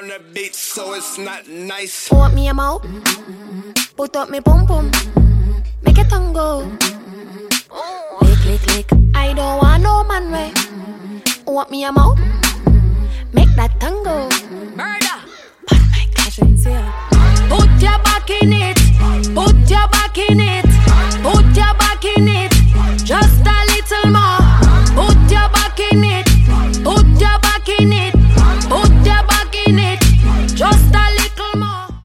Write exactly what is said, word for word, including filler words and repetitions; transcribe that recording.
on the beat, so it's not nice. Want me a mouth? Put up me pum pum. Make it tango. Lick, lick, lick. I don't want no man way. Want me a mouth? Make that tango. Murder. But my cousin's here. Put your back in it.